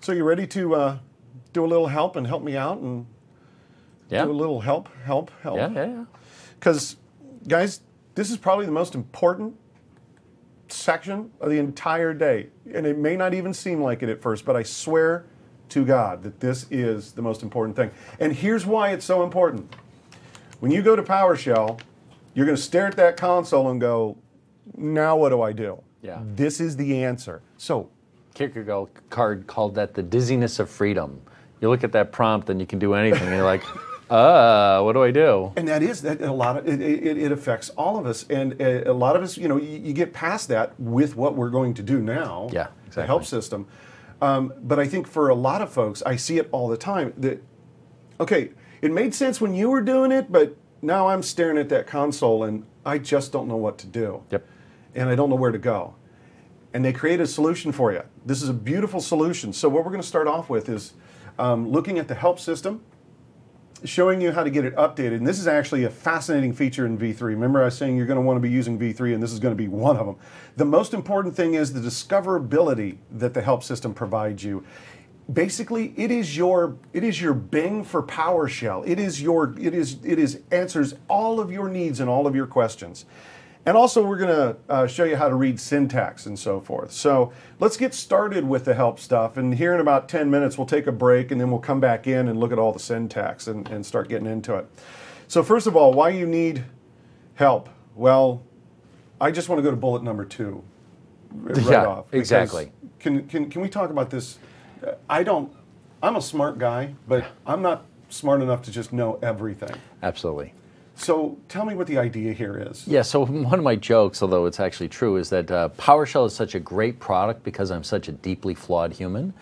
So you ready to do a little help and help me out and Yeah. do a little help? Yeah. Because, guys, this is probably the most important section of the entire day. And it may not even seem like it at first, but I swear to God that this is the most important thing. And here's why it's so important. When you go to PowerShell, you're going to stare at that console and go, now what do I do? Yeah. This is the answer. So, Kierkegaard called that the dizziness of freedom. You look at that prompt and you can do anything, and you're like, what do I do? and that is that a lot of it affects all of us, and a lot of us, you get past that with what we're going to do now. Yeah, The exactly. help system. But I think for a lot of folks, I see it all the time. That okay, it made sense when you were doing it, but now I'm staring at that console and I just don't know what to do. Yep. And I don't know where to go. And they create a solution for you. This is a beautiful solution. So what we're going to start off with is looking at the help system, showing you how to get it updated. And this is actually a fascinating feature in V3. Remember I was saying you're going to want to be using V3, and this is going to be one of them. The most important thing is the discoverability that the help system provides you. Basically, it is your Bing for PowerShell. It is answers all of your needs and all of your questions. And also, we're going to show you how to read syntax and so forth. So let's get started with the help stuff. And here in about 10 minutes, we'll take a break, and then we'll come back in and look at all the syntax and start getting into it. So first of all, why you need help? Well, I just want to go to bullet number 2 right off. because Exactly. Can we talk about this? I'm a smart guy, but I'm not smart enough to just know everything. Absolutely. So tell me what the idea here is. Yeah, so one of my jokes, although it's actually true, is that PowerShell is such a great product because I'm such a deeply flawed human.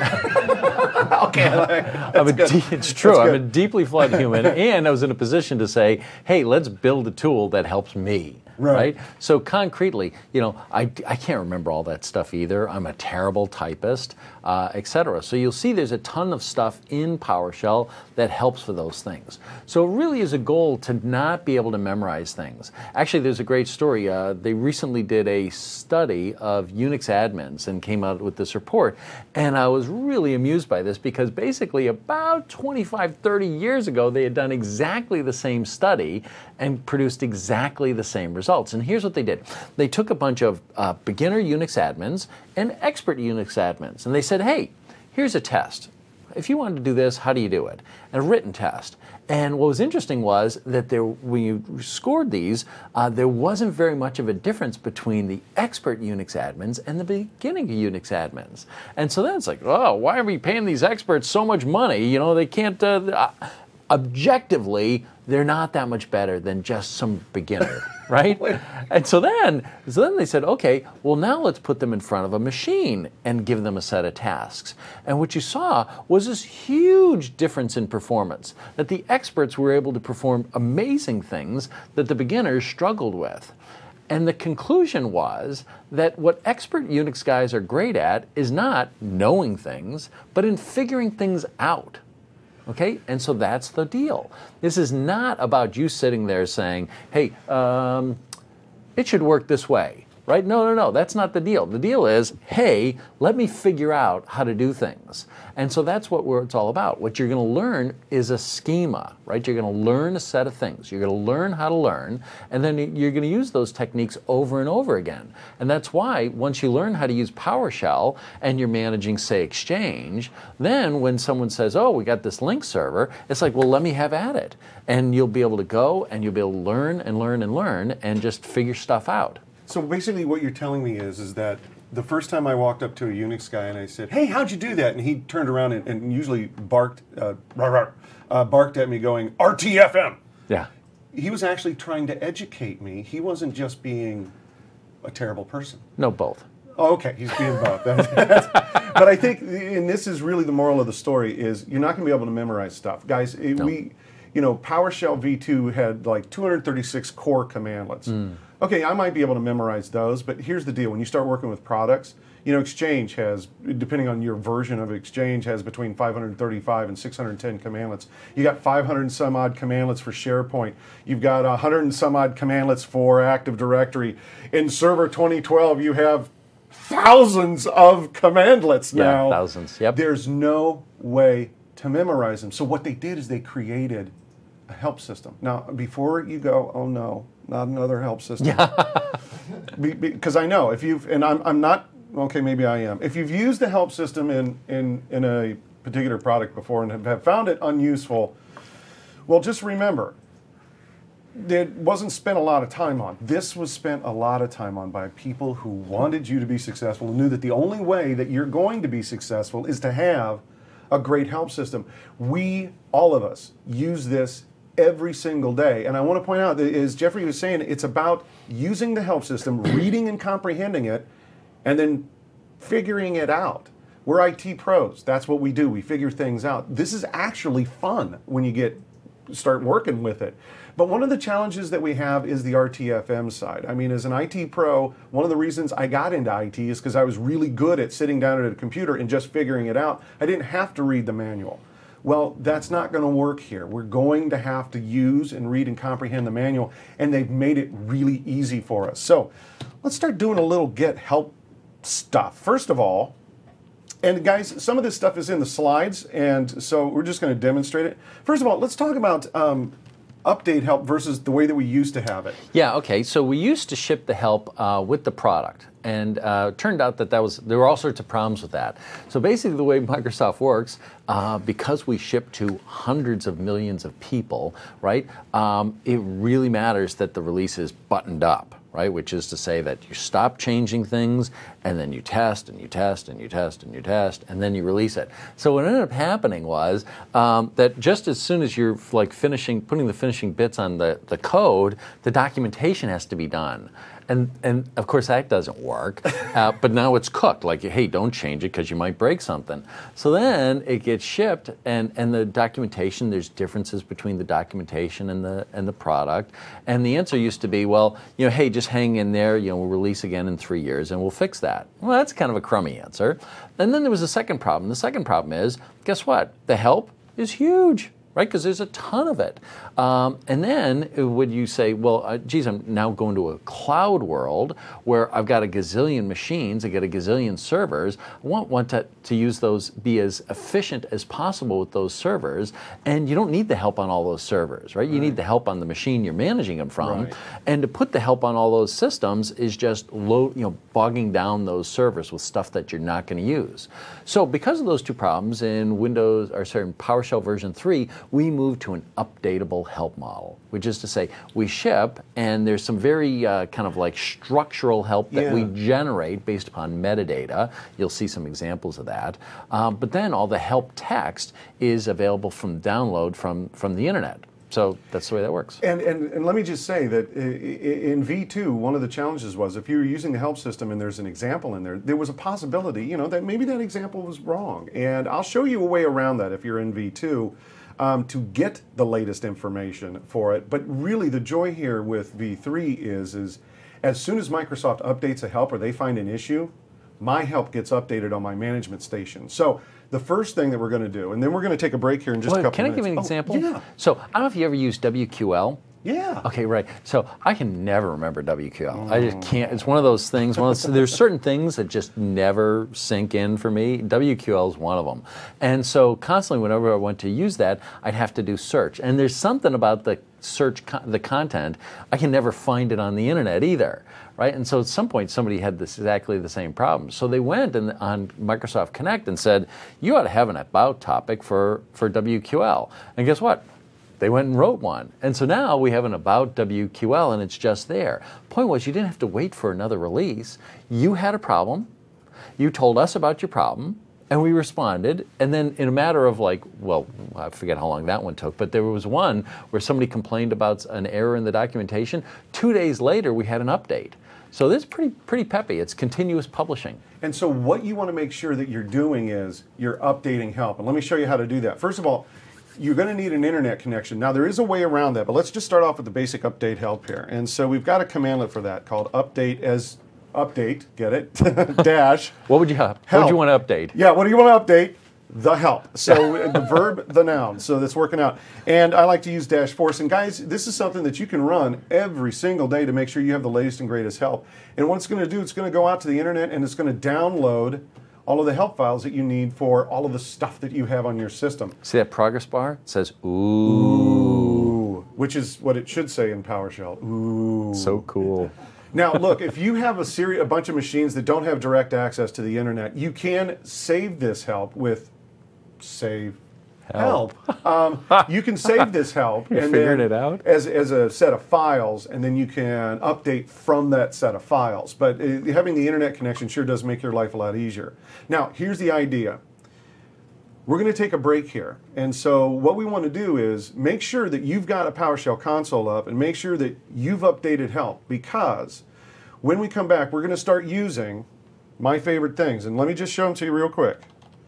It's true. I'm a deeply flawed human, and I was in a position to say, hey, let's build a tool that helps me. Right? So concretely, I can't remember all that stuff either. I'm a terrible typist, etc. So you'll see there's a ton of stuff in PowerShell that helps for those things. So it really is a goal to not be able to memorize things. Actually, there's a great story. They recently did a study of Unix admins and came out with this report. And I was really amused by this because basically about 25, 30 years ago, they had done exactly the same study and produced exactly the same results. And here's what they did. They took a bunch of beginner Unix admins and expert Unix admins, and they said, hey, here's a test. If you wanted to do this, how do you do it? And a written test. And what was interesting was that when you scored these, there wasn't very much of a difference between the expert Unix admins and the beginning Unix admins. And so then it's like, oh, why are we paying these experts so much money? They can't... objectively, they're not that much better than just some beginner, right? And so then they said, okay, well now let's put them in front of a machine and give them a set of tasks. And what you saw was this huge difference in performance, that the experts were able to perform amazing things that the beginners struggled with. And the conclusion was that what expert Unix guys are great at is not knowing things, but in figuring things out. Okay, and so that's the deal. This is not about you sitting there saying, hey, it should work this way, right? No, that's not the deal. The deal is, hey, let me figure out how to do things. And so that's what it's all about. What you're going to learn is a schema, right? You're going to learn a set of things. You're going to learn how to learn, and then you're going to use those techniques over and over again. And that's why once you learn how to use PowerShell and you're managing, say, Exchange, then when someone says, oh, we got this link server, it's like, well, let me have at it. And you'll be able to go and you'll be able to learn and learn and learn and just figure stuff out. So basically what you're telling me is that the first time I walked up to a Unix guy and I said, hey, how'd you do that? And he turned around and usually barked at me going, RTFM. Yeah. He was actually trying to educate me. He wasn't just being a terrible person. No, both. Oh, okay, he's being both. But I think, and this is really the moral of the story, is you're not going to be able to memorize stuff. Guys, PowerShell v2 had like 236 core commandlets. Okay, I might be able to memorize those, but here's the deal. When you start working with products, Exchange has, depending on your version of Exchange, has between 535 and 610 commandlets. You got 500 and some odd commandlets for SharePoint. You've got 100 and some odd commandlets for Active Directory. In Server 2012, you have thousands of commandlets now. Yeah, thousands. Yep. There's no way to memorize them. So what they did is they created a help system. Now, before you go, oh no, not another help system. Yeah. Because I know if you've, and I'm not, okay, maybe I am. If you've used the help system in a particular product before and have found it unuseful, well, just remember, it wasn't spent a lot of time on. This was spent a lot of time on by people who wanted you to be successful and knew that the only way that you're going to be successful is to have a great help system. We, all of us, use this every single day. And I want to point out that, as Jeffrey was saying, it's about using the help system, reading and comprehending it, and then figuring it out. We're IT pros. That's what we do. We figure things out. This is actually fun when you start working with it. But one of the challenges that we have is the RTFM side. I mean, as an IT pro, one of the reasons I got into IT is because I was really good at sitting down at a computer and just figuring it out. I didn't have to read the manual. Well, that's not going to work here. We're going to have to use and read and comprehend the manual, and they've made it really easy for us. So let's start doing a little get help stuff. First of all, and guys, some of this stuff is in the slides, and so we're just going to demonstrate it. First of all, let's talk about update help versus the way that we used to have it. Yeah, okay. So we used to ship the help with the product, and turned out that there were all sorts of problems with that. So basically the way Microsoft works, because we ship to hundreds of millions of people, right, it really matters that the release is buttoned up. Right, which is to say that you stop changing things, and then you test, and you test, and you test, and you test, and then you release it. So what ended up happening was that just as soon as you're like putting the finishing bits on the code, the documentation has to be done. And of course that doesn't work, but now it's cooked. Like, hey, don't change it because you might break something. So then it gets shipped, and the documentation, there's differences between the documentation and the product. And the answer used to be, well, hey, just hang in there. We'll release again in 3 years, and we'll fix that. Well, that's kind of a crummy answer. And then there was a second problem. The second problem is, guess what? The help is huge. Right, because there's a ton of it. And then would you say, well, geez, I'm now going to a cloud world where I've got a gazillion machines, I get a gazillion servers. I want to use those, be as efficient as possible with those servers, and you don't need the help on all those servers, right? You need the help on the machine you're managing them from. Right. And to put the help on all those systems is just bogging down those servers with stuff that you're not going to use. So because of those two problems, in PowerShell version 3, we moved to an updatable help model, which is to say we ship, and there's some very kind of like structural help that we generate based upon metadata. You'll see some examples of that. But then all the help text is available from download from the internet. So that's the way that works. And let me just say that in V2, one of the challenges was if you were using the help system and there's an example in there, there was a possibility, that maybe that example was wrong. And I'll show you a way around that if you're in V2. To get the latest information for it. But really the joy here with V3 is as soon as Microsoft updates a help or they find an issue, my help gets updated on my management station. So the first thing that we're going to do, and then we're going to take a break here in just a couple minutes. Can I give you an example? Yeah. So I don't know if you ever used WQL. Yeah. Okay, right. So I can never remember WQL. I just can't. It's one of those things. There's certain things that just never sink in for me. WQL is one of them. And so constantly whenever I went to use that, I'd have to do search. And there's something about the search, the content, I can never find it on the internet either. Right? And so at some point somebody had exactly the same problem. So they went on Microsoft Connect and said, you ought to have an about topic for WQL. And guess what? They went and wrote one. And so now we have an about WQL, and it's just there. Point was, you didn't have to wait for another release. You had a problem. You told us about your problem, and we responded. And then in a matter of I forget how long that one took, but there was one where somebody complained about an error in the documentation. 2 days later, we had an update. So this is pretty peppy. It's continuous publishing. And so what you want to make sure that you're doing is you're updating help. And let me show you how to do that. First of all, you're going to need an internet connection. Now, there is a way around that, but let's just start off with the basic update help here. And so we've got a commandlet for that called update, get it, dash. What would you have? What would you want to update? Yeah, what do you want to update? the help. So the verb, the noun. So that's working out. And I like to use -force. And guys, this is something that you can run every single day to make sure you have the latest and greatest help. And what it's going to do, it's going to go out to the internet and it's going to download all of the help files that you need for all of the stuff that you have on your system. See that progress bar? It says, ooh. Which is what it should say in PowerShell. Ooh. So cool. Now, look, if you have a bunch of machines that don't have direct access to the internet, you can save this help with save help. You can save this help You and figured then it out? as a set of files, and then you can update from that set of files. But having the internet connection sure does make your life a lot easier. Now, here's the idea. We're going to take a break here. And so what we want to do is make sure that you've got a PowerShell console up and make sure that you've updated help, because when we come back, we're going to start using my favorite things. And let me just show them to you real quick.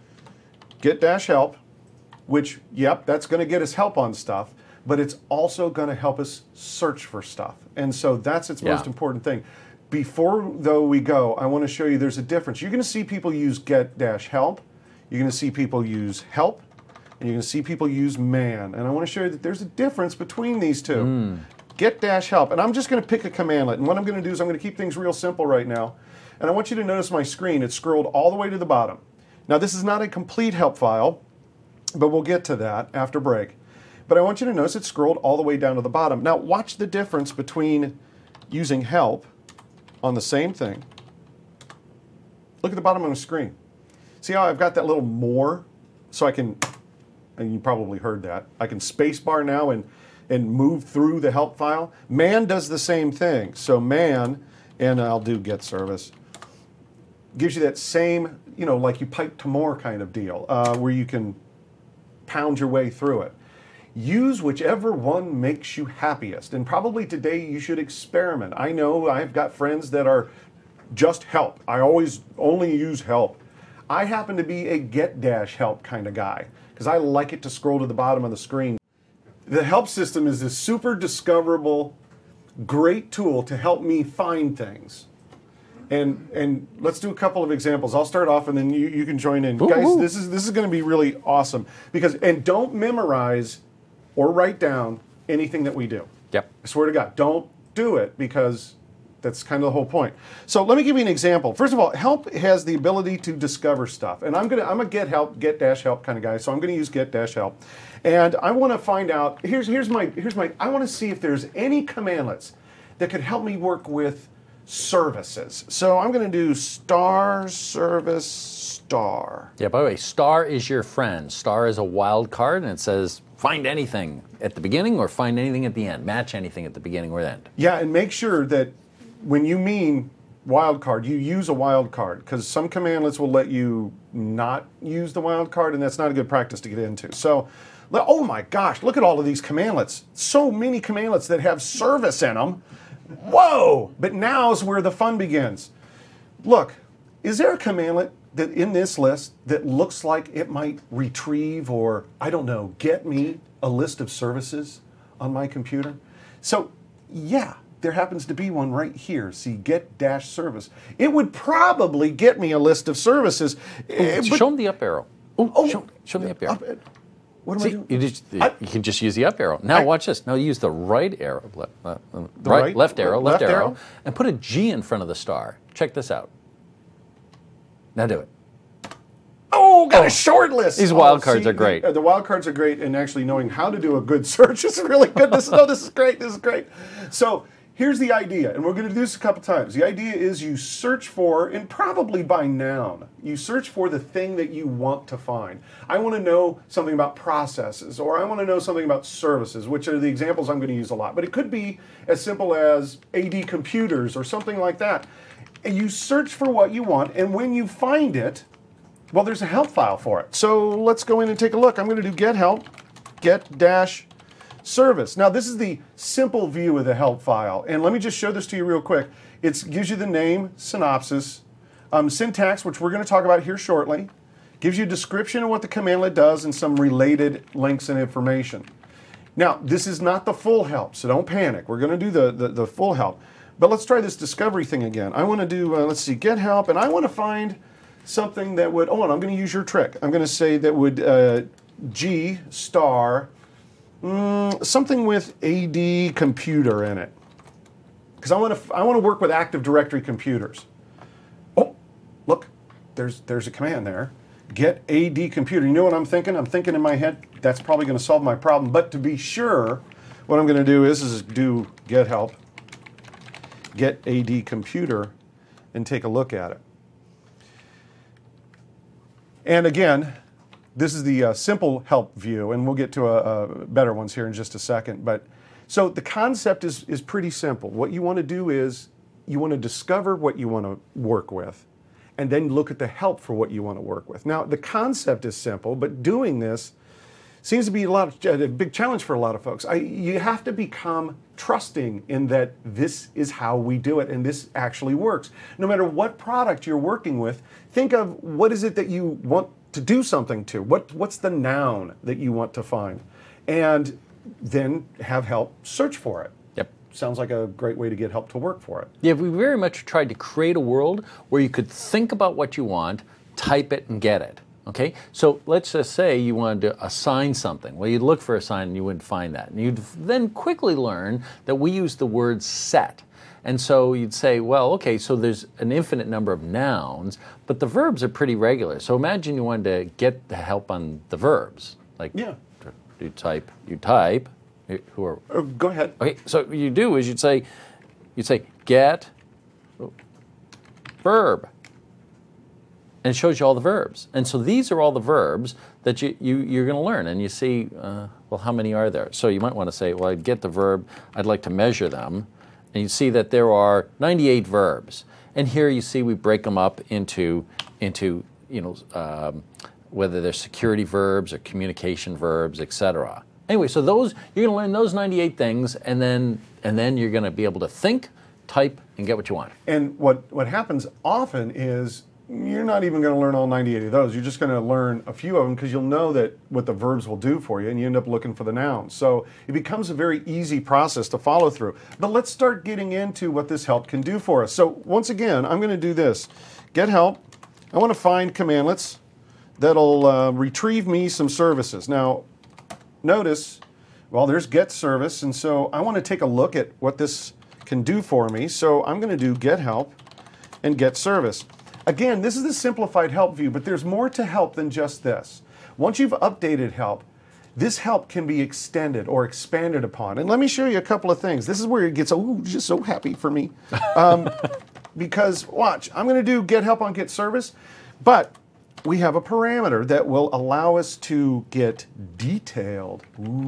Get-help, which, yep, that's going to get us help on stuff, but it's also going to help us search for stuff. And so that's its most important thing. Before, though, we go, I want to show you there's a difference. You're going to see people use get-help. You're going to see people use help, and you're going to see people use man. And I want to show you that there's a difference between these two. Get-help, and I'm just going to pick a commandlet. And what I'm going to do is I'm going to keep things real simple right now. And I want you to notice my screen. It's scrolled all the way to the bottom. Now, this is not a complete help file, but we'll get to that after break. But I want you to notice it's scrolled all the way down to the bottom. Now, watch the difference between using help on the same thing. Look at the bottom of the screen. See how I've got that little more? So I can, and you probably heard that, I can space bar now and move through the help file. Man does the same thing. So man, and I'll do get service, gives you that same, you know, like you pipe to more kind of deal, where you can pound your way through it. Use whichever one makes you happiest. And probably today you should experiment. I know I've got friends that are just help. I always only use help. I happen to be a get-help kind of guy because I like it to scroll to the bottom of the screen. The help system is this super discoverable, great tool to help me find things. And let's do a couple of examples. I'll start off and then you can join in. Ooh, Guys, ooh. this is going to be really awesome because, and don't memorize or write down anything that we do. Yep. I swear to God, don't do it because that's kind of the whole point. So let me give you an example. First of all, help has the ability to discover stuff. And I'm a get-help kind of guy, so I'm going to use get-help. And I want to find out, here's my I want to see if there's any commandlets that could help me work with services. So I'm going to do star service star. Yeah, by the way, star is your friend. Star is a wild card, and it says find anything at the beginning or find anything at the end. Match anything at the beginning or the end. Yeah, and make sure that when you mean wild card, you use a wild card, because some commandlets will let you not use the wild card, and that's not a good practice to get into. So, oh my gosh, look at all of these commandlets. So many commandlets that have service in them. Whoa! But now's where the fun begins. Look, is there a commandlet that in this list that looks like it might retrieve or, I don't know, get me a list of services on my computer? So, yeah, there happens to be one right here. See, get-service. It would probably get me a list of services. Show them the up arrow. Show them the up arrow. What am I See, doing? you can just use the up arrow. Now watch this. Now use the right arrow, left arrow, and put a G in front of the star. Check this out. Now do it. Oh, got a short list. These wild cards are great. The wild cards are great, and actually knowing how to do a good search is really good. This is great. This is great. So here's the idea, and we're going to do this a couple times. The idea is you search for, and probably by noun, you search for the thing that you want to find. I want to know something about processes, or I want to know something about services, which are the examples I'm going to use a lot. But it could be as simple as AD computers or something like that. And you search for what you want, and when you find it, well, there's a help file for it. So let's go in and take a look. I'm going to do get help, get-service. Now, this is the simple view of the help file. And let me just show this to you real quick. It gives you the name, synopsis, syntax, which we're going to talk about here shortly. Gives you a description of what the commandlet does and some related links and information. Now, this is not the full help, so don't panic. We're going to do the full help. But let's try this discovery thing again. I want to do, let's see, get help, and I want to find something that would, oh, and I'm going to use your trick. I'm going to say that would G star something with AD computer in it. Because I want to work with Active Directory computers. Oh, look, there's a command there. Get AD computer. You know what I'm thinking? I'm thinking in my head, that's probably going to solve my problem. But to be sure, what I'm going to do is do get help, get AD computer, and take a look at it. And again, this is the simple help view, and we'll get to better ones here in just a second. But so the concept is pretty simple. What you want to do is you want to discover what you want to work with, and then look at the help for what you want to work with. Now, the concept is simple, but doing this seems to be a big challenge for a lot of folks. You have to become trusting in that this is how we do it and this actually works. No matter what product you're working with, think of what is it that you want to do something to. What's the noun that you want to find? And then have help search for it. Yep. Sounds like a great way to get help to work for it. Yeah, we very much tried to create a world where you could think about what you want, type it, and get it. Okay, so let's just say you wanted to assign something. Well, you'd look for assign and you wouldn't find that. And you'd then quickly learn that we use the word set. And so you'd say, well, okay, so there's an infinite number of nouns, but the verbs are pretty regular. So imagine you wanted to get the help on the verbs. Like, yeah. you type, who are... Go ahead. Okay, so what you do is you'd say get verb. And it shows you all the verbs. And so these are all the verbs that you're going to learn. And you see, well, how many are there? So you might want to say, well, I'd get the verb, I'd like to measure them. And you see that there are 98 verbs. And here you see we break them up into whether they're security verbs or communication verbs, etc. Anyway, so those you're going to learn those 98 things, and then you're going to be able to think, type, and get what you want. And what happens often is you're not even going to learn all 98 of those. You're just going to learn a few of them because you'll know that what the verbs will do for you, and you end up looking for the nouns. So it becomes a very easy process to follow through. But let's start getting into what this help can do for us. So once again, I'm going to do this. Get help. I want to find commandlets that'll retrieve me some services. Now, notice, well, there's get service, and so I want to take a look at what this can do for me. So I'm going to do get help and get service. Again, this is the simplified help view, but there's more to help than just this. Once you've updated help, this help can be extended or expanded upon. And let me show you a couple of things. This is where it gets just so happy for me. Because, watch, I'm going to do get help on get service, but we have a parameter that will allow us to get detailed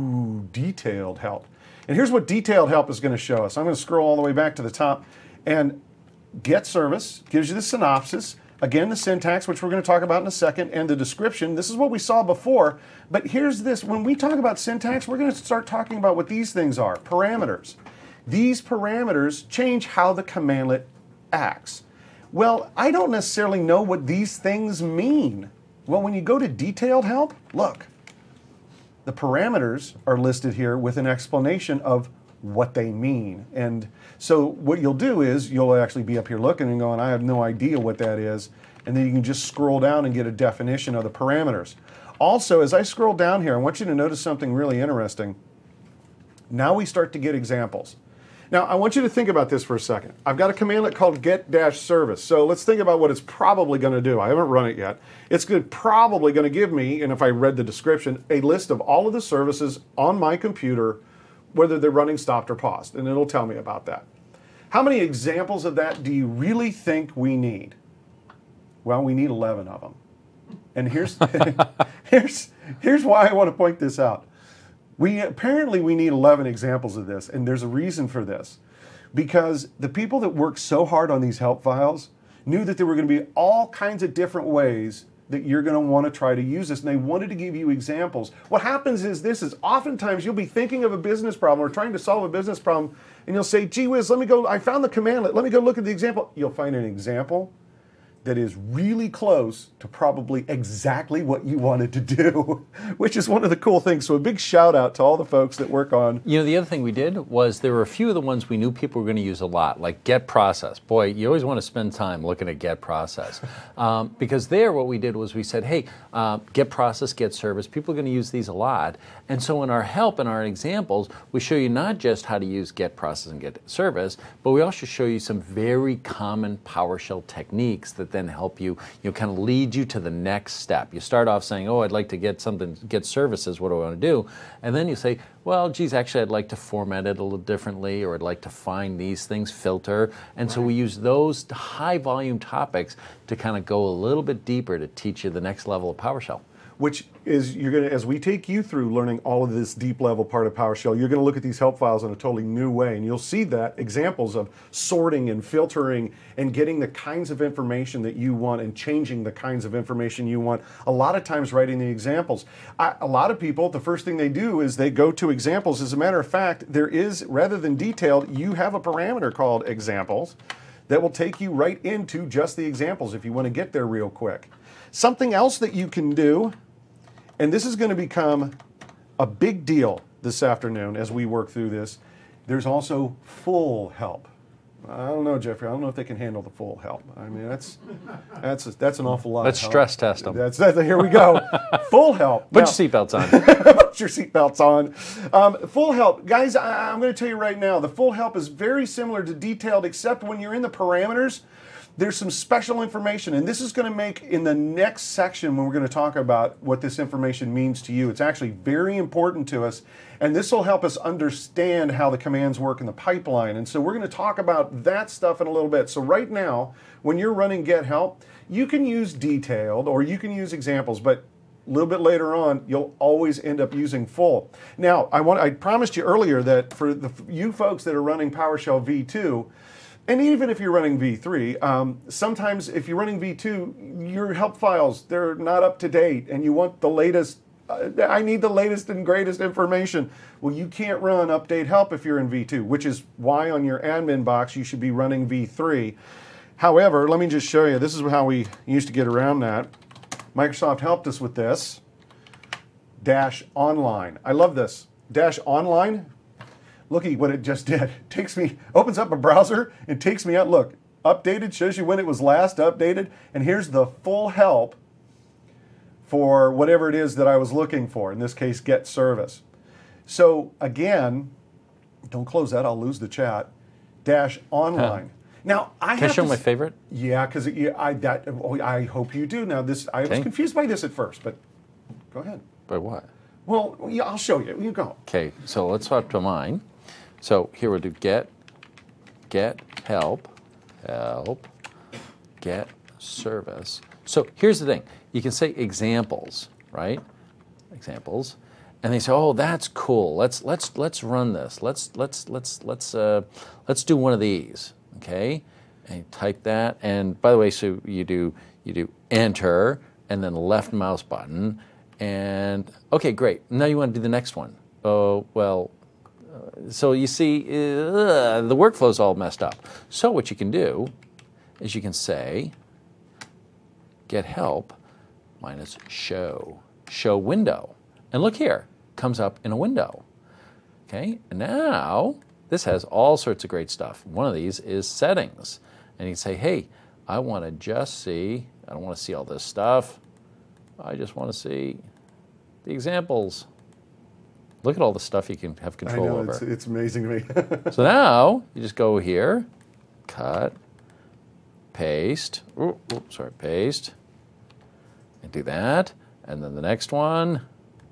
help. And here's what detailed help is going to show us. I'm going to scroll all the way back to the top, and get service gives you the synopsis, again the syntax, which we're going to talk about in a second, and the description. This is what we saw before, but here's this. When we talk about syntax, we're going to start talking about what these things are, parameters. These parameters change how the commandlet acts. Well, I don't necessarily know what these things mean. Well, when you go to detailed help, look, the parameters are listed here with an explanation of what they mean. And so what you'll do is you'll actually be up here looking and going, I have no idea what that is. And then you can just scroll down and get a definition of the parameters. Also, as I scroll down here, I want you to notice something really interesting. Now we start to get examples. Now, I want you to think about this for a second. I've got a commandlet called get-service. So let's think about what it's probably going to do. I haven't run it yet. It's probably going to give me, and if I read the description, a list of all of the services on my computer, whether they're running stopped or paused, and it'll tell me about that. How many examples of that do you really think we need? Well, we need 11 of them. And here's why I want to point this out. Apparently we need 11 examples of this, and there's a reason for this. Because the people that worked so hard on these help files knew that there were going to be all kinds of different ways that you're going to want to try to use this, and they wanted to give you examples. What happens is oftentimes you'll be thinking of a business problem or trying to solve a business problem, and you'll say, gee whiz, I found the commandlet, let me go look at the example. You'll find an example that is really close to probably exactly what you wanted to do, which is one of the cool things. So a big shout out to all the folks that work on. You know, the other thing we did was there were a few of the ones we knew people were going to use a lot, like get process. Boy, you always want to spend time looking at get process. Because there what we did was we said, hey, get process, get service, people are going to use these a lot. And so in our help and our examples, we show you not just how to use get process and get service, but we also show you some very common PowerShell techniques that then help you, kind of lead you to the next step. You start off saying, oh, I'd like to get something, get services, what do I want to do? And then you say, well, geez, actually, I'd like to format it a little differently, or I'd like to find these things, filter. And so we use those high volume topics to kind of go a little bit deeper to teach you the next level of PowerShell. Which is, you're going to, as we take you through learning all of this deep level part of PowerShell, you're going to look at these help files in a totally new way. And you'll see that examples of sorting and filtering and getting the kinds of information that you want and changing the kinds of information you want. A lot of times writing the examples. A lot of people, the first thing they do is they go to examples. As a matter of fact, there is, rather than detailed, you have a parameter called examples that will take you right into just the examples if you want to get there real quick. Something else that you can do, and this is going to become a big deal this afternoon as we work through this, there's also full help. I don't know, Jeffrey. I don't know if they can handle the full help. I mean, that's an awful lot. Let's of help. stress test them. Here we go. Full help. Put your seatbelts on. Put your seatbelts on. Full help. Guys, I'm going to tell you right now, the full help is very similar to detailed, except when you're in the parameters, there's some special information, and this is going to make, in the next section when we're going to talk about what this information means to you, it's actually very important to us, and this will help us understand how the commands work in the pipeline. And so we're going to talk about that stuff in a little bit. So right now, when you're running get help, you can use detailed or you can use examples, but a little bit later on, you'll always end up using full. Now, I promised you earlier that for you folks that are running PowerShell V2, and even if you're running V3, sometimes if you're running V2, your help files, they're not up to date and you want the latest, I need the latest and greatest information. Well, you can't run update help if you're in V2, which is why on your admin box you should be running V3. However, let me just show you, this is how we used to get around that. Microsoft helped us with this. Dash online. I love this. Dash online. Looky what it just did. Takes me, opens up a browser and takes me out. Look, updated, shows you when it was last updated. And here's the full help for whatever it is that I was looking for. In this case, get service. So again, don't close that, I'll lose the chat. Dash online. Now, Can I show my favorite? Yeah, because I hope you do. Now, I was confused by this at first, but go ahead. By what? Well, yeah, I'll show you. You go. Okay, so let's swap to mine. So here we'll do get help, get service. So here's the thing. You can say examples, right? Examples. And they say, "Oh, that's cool. Let's run this. Let's do one of these." Okay? And you type that, and by the way, so you do enter and then left mouse button, and okay, great. Now you want to do the next one. Oh, well, so you see the workflow's all messed up. So what you can do is you can say get help minus show window, and look here, comes up in a window. Okay, and now this has all sorts of great stuff. One of these is settings. And you can say, hey, I want to just see, I don't want to see all this stuff. I just want to see the examples. Look at all the stuff you can have control over. It's amazing to me. So now you just go here, cut, paste, paste, and do that. And then the next one,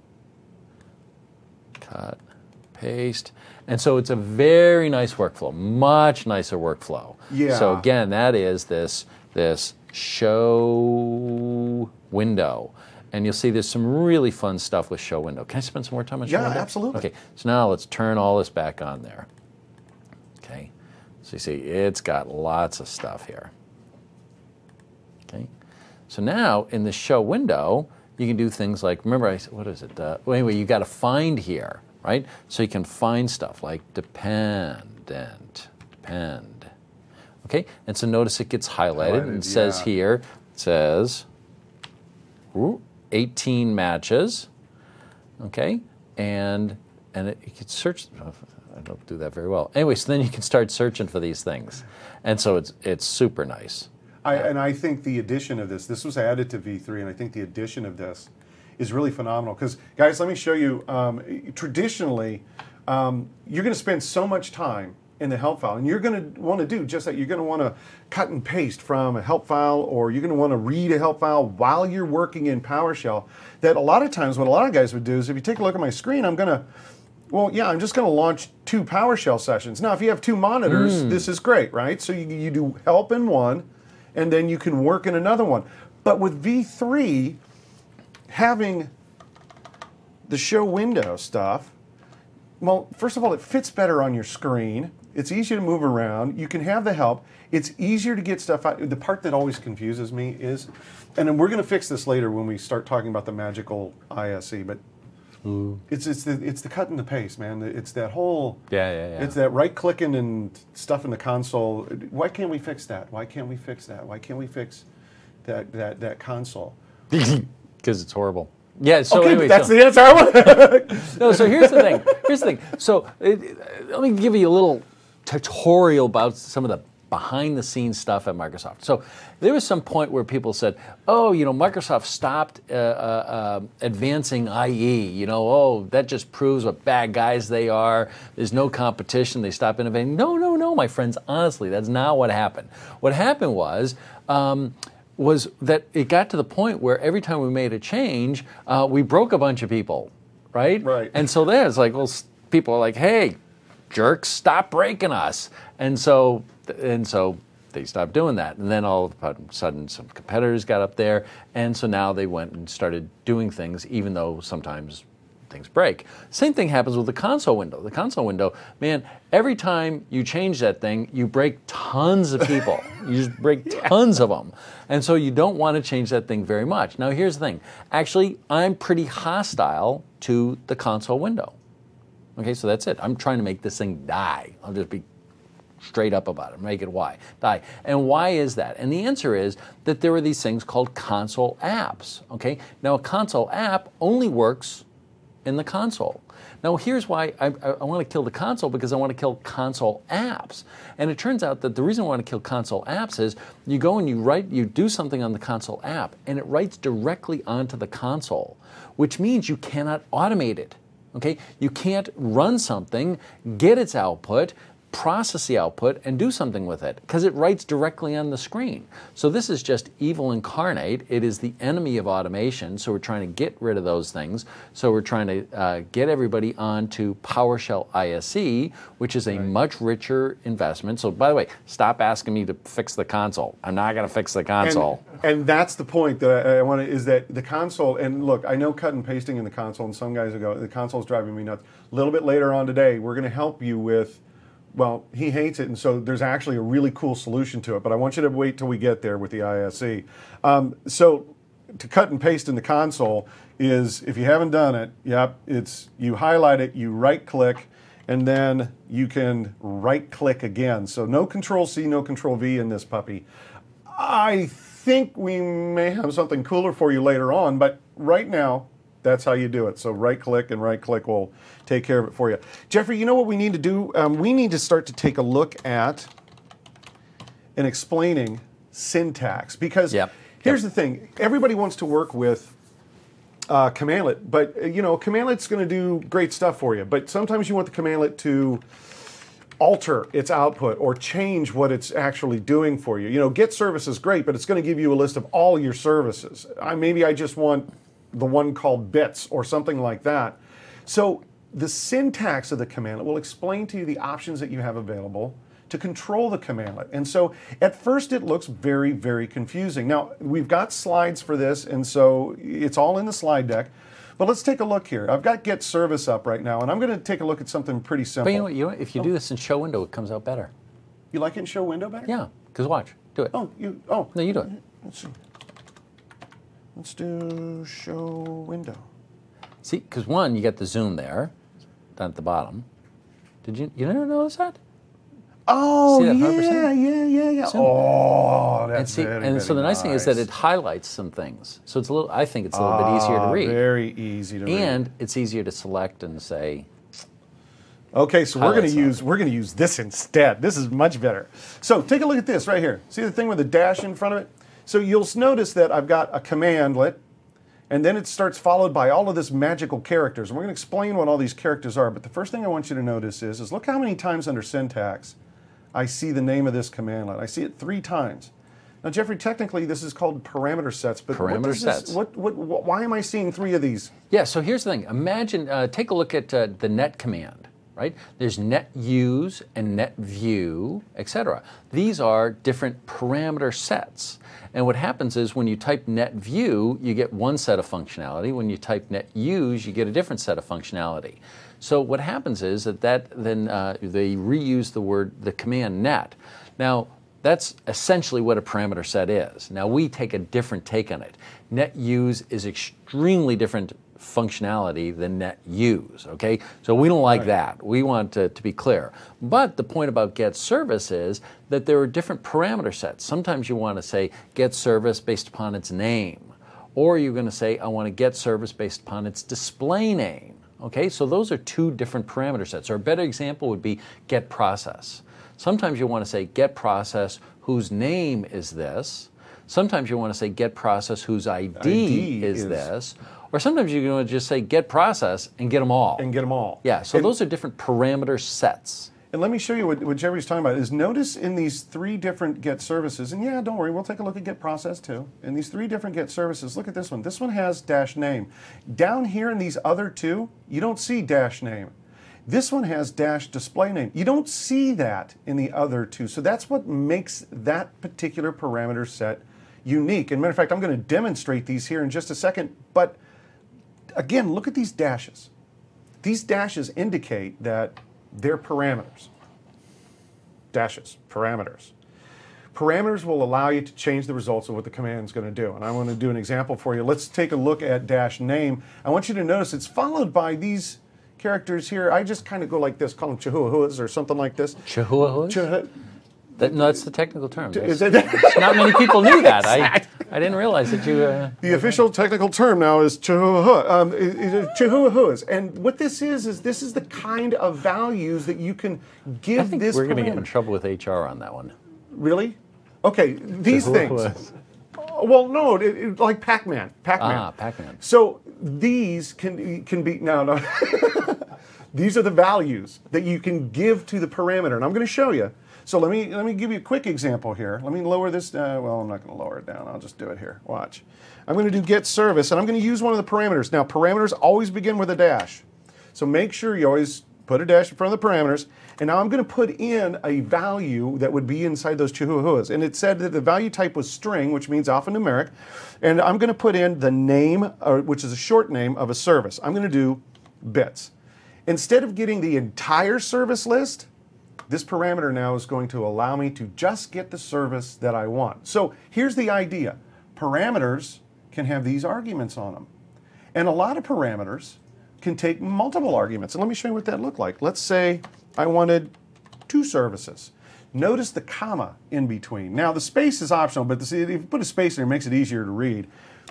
cut, paste. And so it's a very nice workflow, much nicer workflow. Yeah. So again, that is this show window. And you'll see there's some really fun stuff with show window. Can I spend some more time on show window? Yeah, absolutely. Okay, so now let's turn all this back on there. Okay, so you see it's got lots of stuff here. Okay, so now in the show window, you can do things like, remember, what is it? Well, anyway, you got to find here, right? So you can find stuff like depend. Okay, and so notice it gets highlighted and it says yeah. here, it says 18 matches. Okay, and you can search. I don't do that very well. Anyway, so then you can start searching for these things, and so it's super nice. And I think the addition of this was added to V3, and I think the addition of this is really phenomenal. Because, guys, let me show you, traditionally, you're going to spend so much time in the help file, and you're going to want to do just that. You're going to want to cut and paste from a help file, or you're going to want to read a help file while you're working in PowerShell. That a lot of times what a lot of guys would do is, if you take a look at my screen, I'm just going to launch 2 PowerShell sessions. Now, if you have 2 monitors, this is great, right? So you do help in one, and then you can work in another one. But with V3, having the show window stuff, well, first of all, it fits better on your screen. It's easier to move around. You can have the help. It's easier to get stuff out. The part that always confuses me is, and then we're going to fix this later when we start talking about the magical ISE, but it's the cut and the paste, man. It's that whole It's that right clicking and stuff in the console. Why can't we fix that? Why can't we fix that? Why can't we fix that console? Because it's horrible. Yeah. So okay, anyway, that's the answer I want. No. So here's the thing. So let me give you a little tutorial about some of the behind-the-scenes stuff at Microsoft. So there was some point where people said, "Oh, Microsoft stopped advancing IE. That just proves what bad guys they are. There's no competition. They stopped innovating." No, my friends. Honestly, that's not what happened. What happened was that it got to the point where every time we made a change, we broke a bunch of people, right? Right. And so there's people are like, "Hey, jerks, stop breaking us." And so they stopped doing that. And then all of a sudden some competitors got up there, and so now they went and started doing things, even though sometimes things break. Same thing happens with the console window. The console window, man, every time you change that thing, you break tons of people. You just break tons of them. And so you don't want to change that thing very much. Now here's the thing. Actually, I'm pretty hostile to the console window. Okay, so that's it. I'm trying to make this thing die. I'll just be straight up about it. Make it die. And why is that? And the answer is that there are these things called console apps. Okay, now a console app only works in the console. Now here's why I want to kill the console, because I want to kill console apps. And it turns out that the reason I want to kill console apps is you go and you do something on the console app, and it writes directly onto the console, which means you cannot automate it. Okay, you can't run something, get its output, process the output, and do something with it, because it writes directly on the screen. So this is just evil incarnate. It is the enemy of automation, so we're trying to get rid of those things. So we're trying to get everybody onto PowerShell ISE, which is a much richer investment. So by the way, stop asking me to fix the console. I'm not going to fix the console. And that's the point that I want to, is that the console, and look, I know cut and pasting in the console, and some guys will go, the console's driving me nuts. A little bit later on today, we're going to help you with, well, he hates it, and so there's actually a really cool solution to it, but I want you to wait till we get there with the ISE. So to cut and paste in the console is, if you haven't done it, it's you highlight it, you right-click, and then you can right-click again. So no Control-C, no Control-V in this puppy. I think we may have something cooler for you later on, but right now, that's how you do it. So right-click and right-click will take care of it for you. Jeffrey, you know what we need to do? We need to start to take a look at and explaining syntax, because here's the thing. Everybody wants to work with Commandlet, but Commandlet's going to do great stuff for you, but sometimes you want the Commandlet to alter its output or change what it's actually doing for you. Get service is great, but it's going to give you a list of all your services. Maybe I just want the one called bits or something like that. So the syntax of the commandlet will explain to you the options that you have available to control the commandlet. And so at first it looks very, very confusing. Now, we've got slides for this, and so it's all in the slide deck. But let's take a look here. I've got get service up right now, and I'm going to take a look at something pretty simple. But you know what? If you do this in show window, it comes out better. You like it in show window better? Yeah, because watch. Do it. No, you do it. Let's see. Let's do show window. See, because one, you got the zoom there, down at the bottom. Did you never notice that? Oh, See that yeah. Oh, And that's see, very, and so very the nice thing is that nice. it highlights some things. So it's a little. I think it's a little bit easier to read, Very easy to read. and it's easier to select and say. Okay, so we're Highlights going to use this instead. This is much better. So take a look at this right here. See the thing with the dash in front of it? So you'll notice that I've got a commandlet, and then it starts followed by all of this magical characters. And we're going to explain what all these characters are. But the first thing I want you to notice is look how many times under syntax I see the name of this commandlet. I see it 3 times. Now, Jeffrey, technically this is called parameter sets. But Parameter sets. Why am I seeing 3 of these? Yeah. So here's the thing. Imagine. Take a look at the net command. Right? There's net use and net view, etc. These are different parameter sets. And what happens is when you type net view, you get one set of functionality. When you type net use, you get a different set of functionality. So what happens is that then they reuse the command net. Now, that's essentially what a parameter set is. Now, we take a different take on it. Net use is extremely different functionality than net use, okay? So we don't like that. We want to be clear. But the point about get service is that there are different parameter sets. Sometimes you want to say get service based upon its name, or you're going to say I want to get service based upon its display name, okay? So those are 2 different parameter sets. Or a better example would be get process. Sometimes you want to say get process whose name is this. Sometimes you want to say get process whose ID is this. Or sometimes you're going to just say get process and get them all. And get them all. Yeah, so those are different parameter sets. And let me show you what Jeffrey's talking about. Is notice in these 3 different get services, and yeah, don't worry, we'll take a look at get process too. In these 3 different get services, look at this one. This one has dash name. Down here in these other 2, you don't see dash name. This one has dash display name. You don't see that in the other 2. So that's what makes that particular parameter set unique. And matter of fact, I'm going to demonstrate these here in just a second. But again, look at these dashes. These dashes indicate that they're parameters. Dashes, parameters. Parameters will allow you to change the results of what the command is going to do. And I want to do an example for you. Let's take a look at dash name. I want you to notice it's followed by these characters here. I just kind of go like this, call them chihuahuas or something like this. Chihuahuas? No, that's the technical term. Is it? Not many people knew that. I didn't realize that you... The official technical term now is chihuahua. Chihuahuas. And what this is this is the kind of values that you can give I think this we're going to get parameter. in trouble with HR on that one. Really? Okay, these things. Well, no, like Pac-Man. Ah, Pac-Man. So these can be no. These are the values that you can give to the parameter, and I'm going to show you. So let me give you a quick example here. Let me lower this. Well, I'm not going to lower it down. I'll just do it here. Watch. I'm going to do get service, and I'm going to use one of the parameters. Now, parameters always begin with a dash, so make sure you always put a dash in front of the parameters. And now I'm going to put in a value that would be inside those chihuahuas. And it said that the value type was string, which means alphanumeric. And I'm going to put in the name, which is a short name of a service. I'm going to do bits. Instead of getting the entire service list, this parameter now is going to allow me to just get the service that I want. So here's the idea. Parameters can have these arguments on them. And a lot of parameters can take multiple arguments. And let me show you what that looked like. Let's say I wanted 2 services. Notice the comma in between. Now the space is optional, but if you put a space there, it makes it easier to read.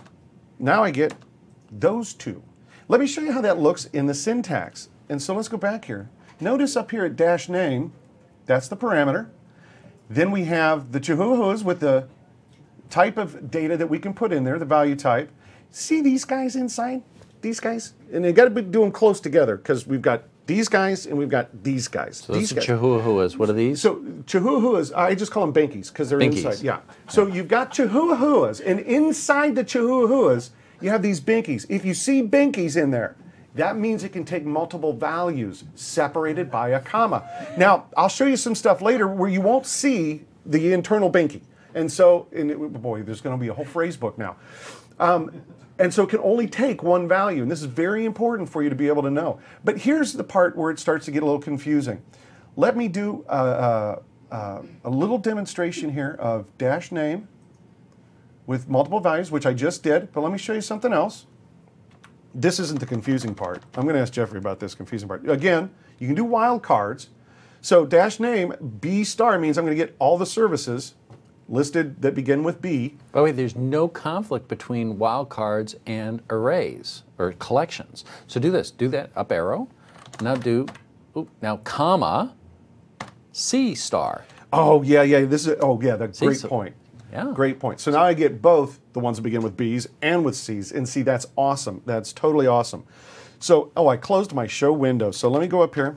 Now I get those 2. Let me show you how that looks in the syntax. And so let's go back here. Notice up here at dash name, that's the parameter. Then we have the chihuahuas with the type of data that we can put in there, the value type. See these guys inside? These guys? And you got to do them close together because we've got these guys and we've got these guys. So those are chihuahuas. What are these? So chihuahuas, I just call them binkies because they're Binkies. inside. Yeah. So you've got chihuahuas, and inside the chihuahuas, you have these binkies. If you see binkies in there, that means it can take multiple values separated by a comma. Now, I'll show you some stuff later where you won't see the internal binky. And so, boy, there's going to be a whole phrase book now. And so it can only take one value. And this is very important for you to be able to know. But here's the part where it starts to get a little confusing. Let me do a little demonstration here of dash name with multiple values, which I just did. But let me show you something else. This isn't the confusing part. I'm going to ask Jeffrey about this confusing part. Again, you can do wildcards. So dash name, B star means I'm going to get all the services listed that begin with B. By the way, there's no conflict between wildcards and arrays or collections. So do this. Do that up arrow. Now now comma C star. Oh, yeah. That's great point. Yeah. Great point. So now I get both the ones that begin with B's and with C's. And see, that's awesome. That's totally awesome. So, I closed my show window. So let me go up here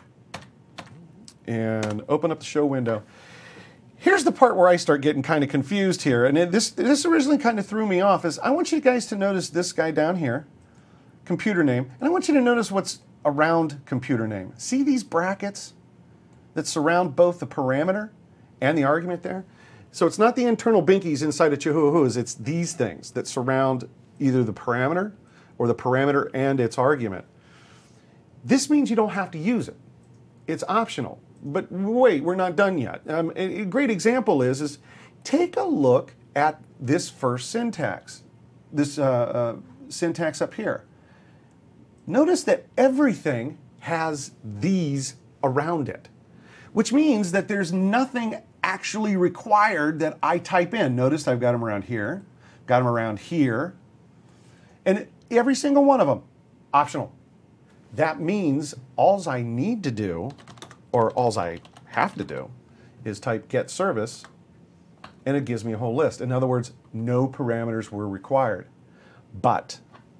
and open up the show window. Here's the part where I start getting kind of confused here. And this originally kind of threw me off. Is I want you guys to notice this guy down here, computer name. And I want you to notice what's around computer name. See these brackets that surround both the parameter and the argument there? So it's not the internal binkies inside of Chihuahuas, it's these things that surround either the parameter or the parameter and its argument. This means you don't have to use it. It's optional. But wait, we're not done yet. A great example is take a look at this first syntax, this syntax up here. Notice that everything has these around it, which means that there's nothing actually required that I type in. Notice I've got them around here, got them around here, and every single one of them, optional. That means all I need to do, or all I have to do, is type get service, and it gives me a whole list. In other words, no parameters were required. But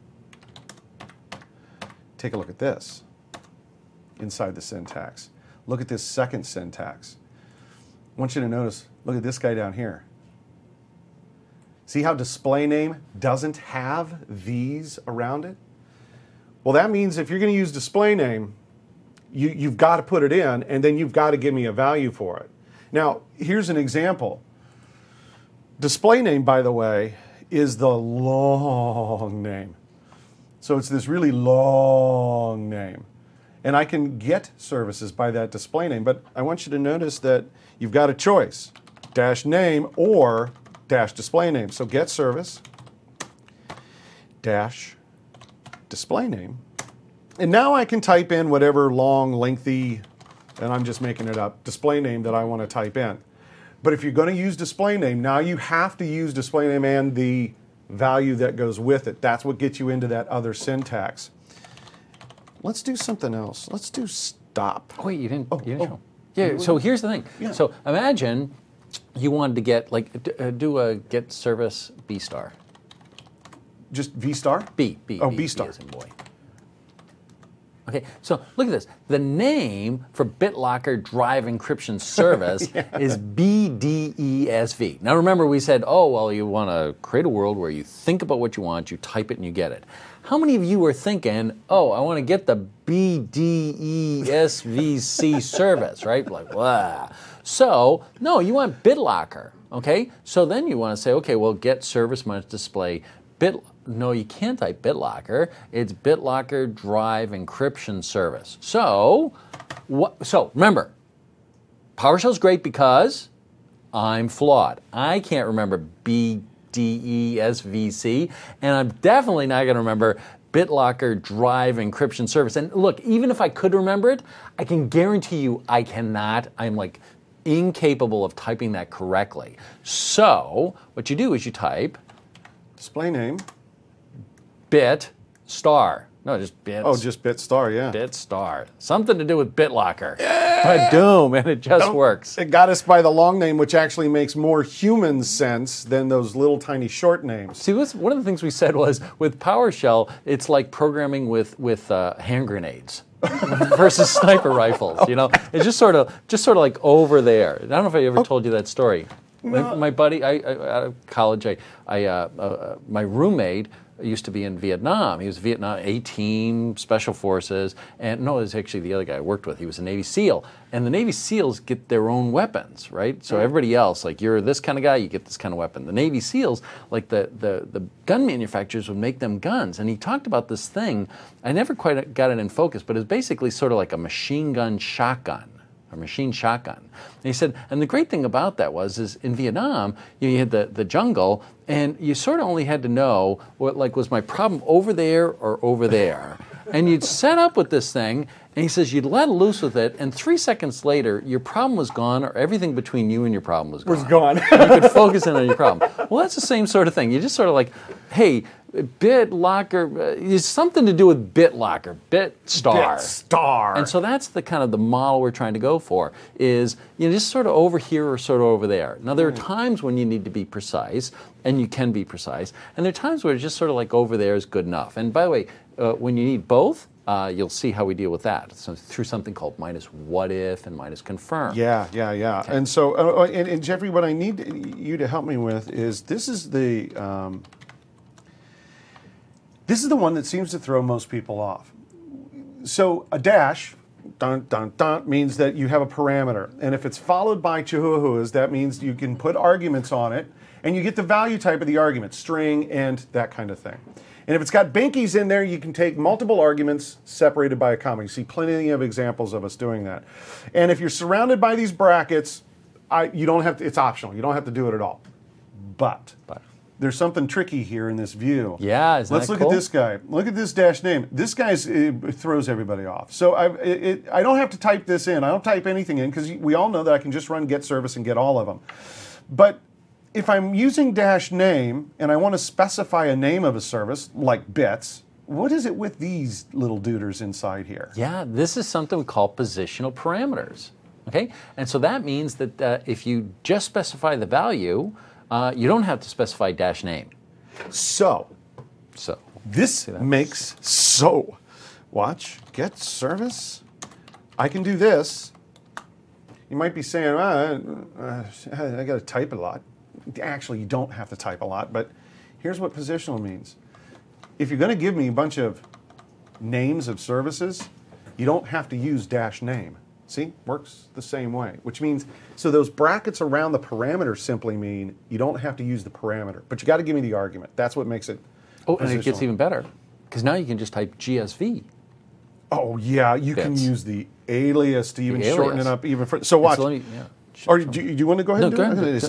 take a look at this inside the syntax. Look at this second syntax. I want you to notice, look at this guy down here. See how display name doesn't have these around it? Well, that means if you're going to use display name, you've got to put it in, and then you've got to give me a value for it. Now, here's an example. Display name, by the way, is the long name. So it's this really long name. And I can get services by that display name, but I want you to notice that you've got a choice, dash name or dash display name. So get service, dash display name. And now I can type in whatever long, lengthy, and I'm just making it up, display name that I want to type in. But if you're going to use display name, now you have to use display name and the value that goes with it. That's what gets you into that other syntax. Let's do something else. Let's do stop. Oh, wait, you didn't show. Yeah, so here's the thing. Yeah. So imagine you wanted to get, do a get service B star. Just V star? B. Oh, B star. B as in boy. Okay, so look at this. The name for BitLocker Drive Encryption Service is BDESV. Now remember we said, oh, well, you want to create a world where you think about what you want, you type it and you get it. How many of you are thinking, oh, I want to get the BDESVC service, right? Like, blah. So, no, you want BitLocker, okay? So then you want to say, okay, well, get service must display No, you can't type BitLocker. It's BitLocker Drive Encryption Service. So remember, PowerShell's great because I'm flawed. I can't remember BDESVC, and I'm definitely not going to remember BitLocker Drive Encryption Service. And look, even if I could remember it, I can guarantee you I cannot. I'm incapable of typing that correctly. So what you do is you type display name bit star. No, just bit. Oh, just bit star, yeah. Bit star. Something to do with BitLocker. Yeah! Boom, and it just works. It got us by the long name, which actually makes more human sense than those little tiny short names. See, one of the things we said was with PowerShell, it's like programming with hand grenades versus sniper rifles. You know, it's just sort of like over there. I don't know if I ever told you that story. No. My buddy, out of college, my roommate used to be in Vietnam. He was Vietnam A-Team, Special Forces, and no, it was actually the other guy I worked with. He was a Navy SEAL. And the Navy SEALs get their own weapons, right? So everybody else, like you're this kind of guy, you get this kind of weapon. The Navy SEALs, like the gun manufacturers would make them guns. And he talked about this thing, I never quite got it in focus, but it's basically sort of like a machine gun shotgun. A machine shotgun. And he said, and the great thing about that is in Vietnam, you had the jungle, and you sort of only had to know what was my problem over there or over there. And you'd set up with this thing, And he says you'd let loose with it, and 3 seconds later, your problem was gone, or everything between you and your problem was gone. And you could focus in on your problem. Well, that's the same sort of thing. You just sort of like, hey, BitLocker is something to do with BitLocker, BitStar. BitStar. And so that's the kind of the model we're trying to go for, is just sort of over here or sort of over there. Now, there are times when you need to be precise, and you can be precise, and there are times where it's just sort of like over there is good enough. And by the way, when you need both, you'll see how we deal with that. So through something called minus what if and minus confirm. Yeah. Okay. And so, and Jeffrey, what I need you to help me with is this is the one that seems to throw most people off. So a dash, dun, dun, dun, means that you have a parameter. And if it's followed by chihuahuas, that means you can put arguments on it, and you get the value type of the argument, string, and that kind of thing. And if it's got binkies in there, you can take multiple arguments separated by a comma. You see plenty of examples of us doing that. And if you're surrounded by these brackets, you don't have to, it's optional. You don't have to do it at all. But there's something tricky here in this view. Yeah, isn't Let's that look cool? at this guy. Look at this dash name. This guy's throws everybody off. So I don't have to type this in. I don't type anything in because we all know that I can just run get service and get all of them. But if I'm using dash name and I want to specify a name of a service, like bits, what is it with these little duders inside here? Yeah, this is something we call positional parameters. Okay, and so that means that if you just specify the value, you don't have to specify dash name. So this makes watch get service. I can do this. You might be saying, I got to type a lot. Actually, you don't have to type a lot, but here's what positional means. If you're going to give me a bunch of names of services, you don't have to use dash name. See, works the same way, which means, so those brackets around the parameter simply mean you don't have to use the parameter, but you got to give me the argument. That's what makes it Oh, and it gets even better, because now you can just type GSV. Oh, yeah, you can use the alias to even shorten it up even further. So watch. Or do you want to go ahead and do it? It's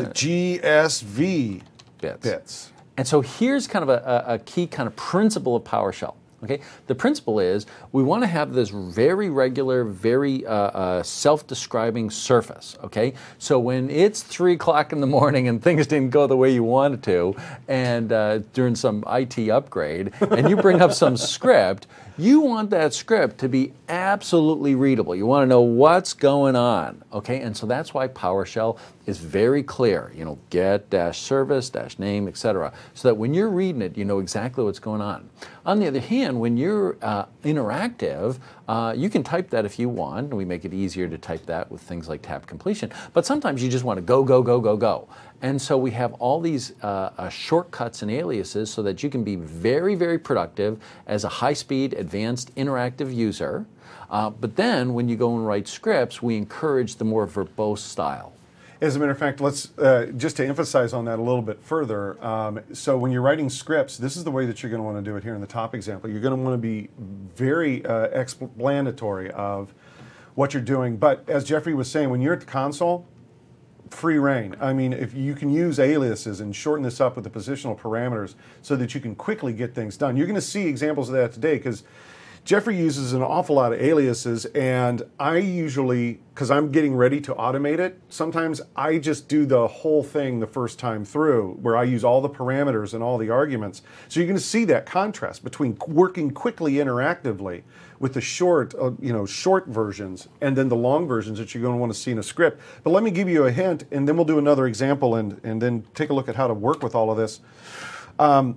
GSV bits. And so here's kind of a key kind of principle of PowerShell. Okay, the principle is we want to have this very regular, very self-describing surface. Okay, so when it's 3 o'clock in the morning and things didn't go the way you wanted to, and during some IT upgrade, and you bring up some script, you want that script to be absolutely readable. You want to know what's going on. Okay, and so that's why PowerShell is very clear. Get dash service dash name, etc. So that when you're reading it, you know exactly what's going on. On the other hand, when you're interactive, you can type that if you want, and we make it easier to type that with things like tab completion. But sometimes you just want to go, go, go, go, go. And so we have all these shortcuts and aliases so that you can be very, very productive as a high-speed, advanced, interactive user. But then when you go and write scripts, we encourage the more verbose style. As a matter of fact, let's just to emphasize on that a little bit further. So when you're writing scripts, this is the way that you're going to want to do it here in the top example. You're going to want to be very explanatory of what you're doing. But as Jeffrey was saying, when you're at the console, free reign. I mean, if you can use aliases and shorten this up with the positional parameters so that you can quickly get things done. You're going to see examples of that today because Jeffrey uses an awful lot of aliases, and I usually, because I'm getting ready to automate it, sometimes I just do the whole thing the first time through, where I use all the parameters and all the arguments. So you're going to see that contrast between working quickly interactively with the short versions and then the long versions that you're going to want to see in a script. But let me give you a hint, and then we'll do another example and then take a look at how to work with all of this. Have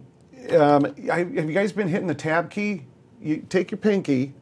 you guys been hitting the tab key? You take your pinky.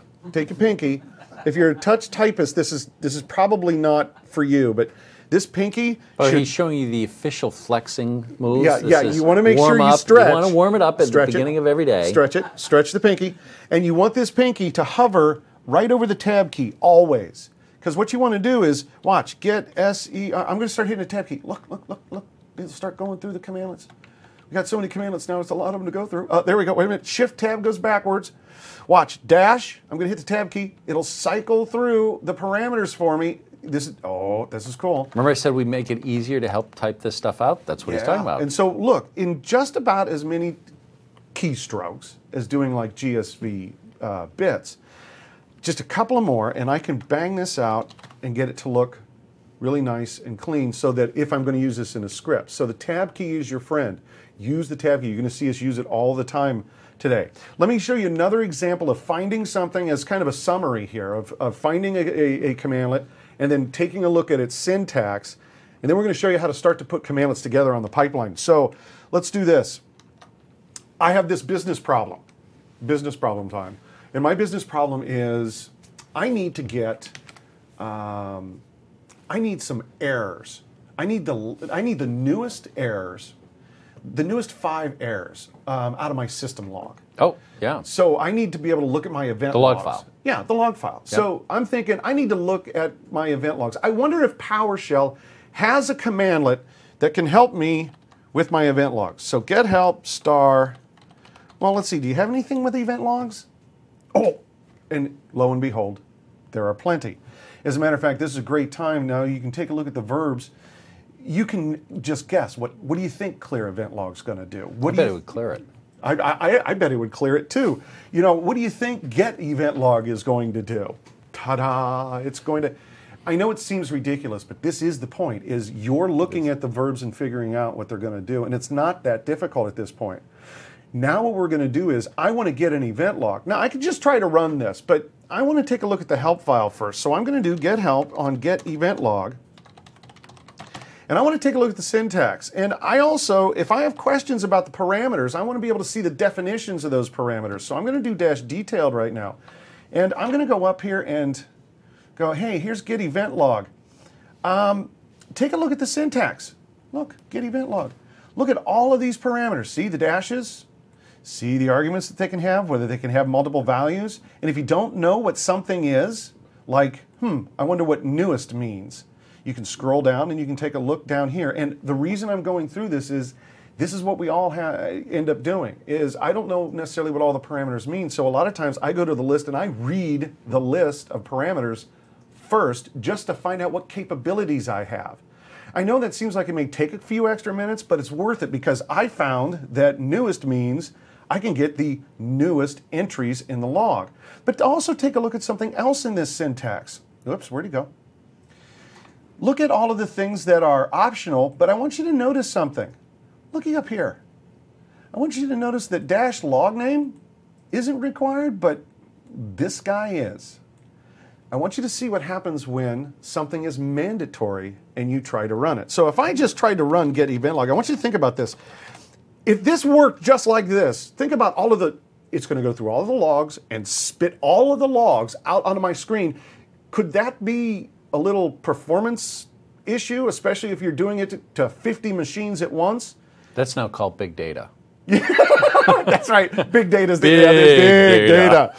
If you're a touch typist, this is probably not for you, but this pinky. Oh, he's showing you the official flexing moves. Yeah. You want to make sure you stretch. You want to warm it up at the beginning of every day. Stretch it. Stretch the pinky, and you want this pinky to hover right over the tab key always. Because what you want to do is watch. Get SE. I'm going to start hitting the tab key. Look. It'll start going through the commandlets. We got so many commandlets now, it's a lot of them to go through. There we go. Wait a minute. Shift tab goes backwards. Watch. Dash. I'm going to hit the tab key. It'll cycle through the parameters for me. This is cool. Remember I said we make it easier to help type this stuff out? That's what he's talking about. And so look, in just about as many keystrokes as doing like GSV bits, just a couple of more, and I can bang this out and get it to look really nice and clean so that if I'm going to use this in a script. So the tab key is your friend. Use the tab key. You're going to see us use it all the time today. Let me show you another example of finding something as kind of a summary here of finding a commandlet and then taking a look at its syntax. And then we're going to show you how to start to put commandlets together on the pipeline. So let's do this. I have this business problem time. And my business problem is I need to get, I need some errors. I need the newest errors, the newest 5 errors out of my system log. Oh, yeah. So I need to be able to look at my event The log logs. file. Yeah, the log file. Yep. So I'm thinking I need to look at my event logs. I wonder if PowerShell has a commandlet that can help me with my event logs. So get help star, well, let's see, do you have anything with event logs? Oh, and lo and behold, there are plenty. As a matter of fact, this is a great time now. You can take a look at the verbs. You can just guess. What do you think clear event log's going to do? I bet it would clear it. I bet it would clear it too. You know, what do you think get event log is going to do? Ta-da! It's going to. I know it seems ridiculous, but this is the point: is you're looking at the verbs and figuring out what they're going to do, and it's not that difficult at this point. Now what we're going to do is I want to get an event log. Now I could just try to run this, but I want to take a look at the help file first. So I'm going to do get help on get event log. And I want to take a look at the syntax. And I also, if I have questions about the parameters, I want to be able to see the definitions of those parameters. So I'm going to do dash detailed right now. And I'm going to go up here and go, hey, here's get event log. Take a look at the syntax. Look, get event log. Look at all of these parameters. See the dashes? See the arguments that they can have, whether they can have multiple values. And if you don't know what something is, like, I wonder what newest means, you can scroll down and you can take a look down here. And the reason I'm going through this is what we all end up doing, is I don't know necessarily what all the parameters mean. So a lot of times I go to the list and I read the list of parameters first just to find out what capabilities I have. I know that seems like it may take a few extra minutes, but it's worth it because I found that newest means I can get the newest entries in the log. But also take a look at something else in this syntax. Oops, where'd it go? Look at all of the things that are optional, but I want you to notice something. Looking up here, I want you to notice that dash log name isn't required, but this guy is. I want you to see what happens when something is mandatory and you try to run it. So if I just tried to run get event log, I want you to think about this. If this worked just like this, think about all of the, it's going to go through all of the logs and spit all of the logs out onto my screen. Could that be a little performance issue, especially if you're doing it to 50 machines at once? That's now called big data. That's right. Big data is the Big data.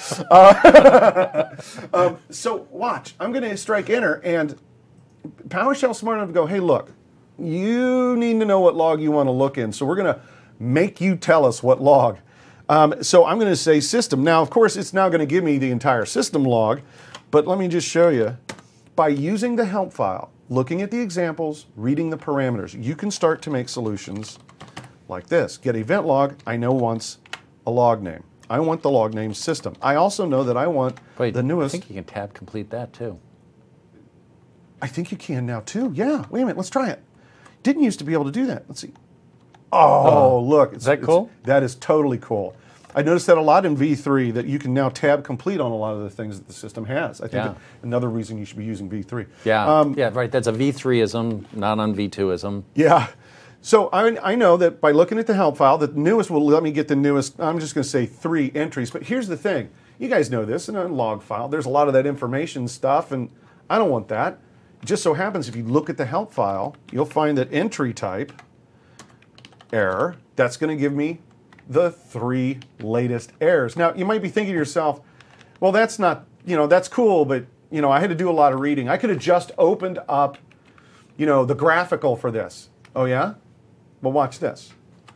So watch. I'm going to strike enter, and PowerShell's smart enough to go, hey, look, you need to know what log you want to look in. So we're going to make you tell us what log. So I'm going to say system. Now, of course, it's now going to give me the entire system log, but let me just show you. By using the help file, looking at the examples, reading the parameters, you can start to make solutions like this. Get event log, I know wants a log name. I want the log name system. I also know that I want the newest. I think you can tab complete that too. I think you can now too. Yeah, wait a minute, let's try it. Didn't used to be able to do that. Let's see. Oh, look. Is that cool? That is totally cool. I noticed that a lot in V3, that you can now tab complete on a lot of the things that the system has. I think that another reason you should be using V3. Yeah, yeah, right. That's a V3ism, not on V2ism. Yeah. So I know that by looking at the help file, the newest will let me get the newest, I'm just going to say 3 entries. But here's the thing. You guys know this, in a log file, there's a lot of that information stuff, and I don't want that. It just so happens if you look at the help file, you'll find that entry type, error, that's going to give me the 3 latest errors. Now, you might be thinking to yourself, well, that's not, that's cool, but, I had to do a lot of reading. I could have just opened up, the graphical for this. Oh, yeah? Well, watch this.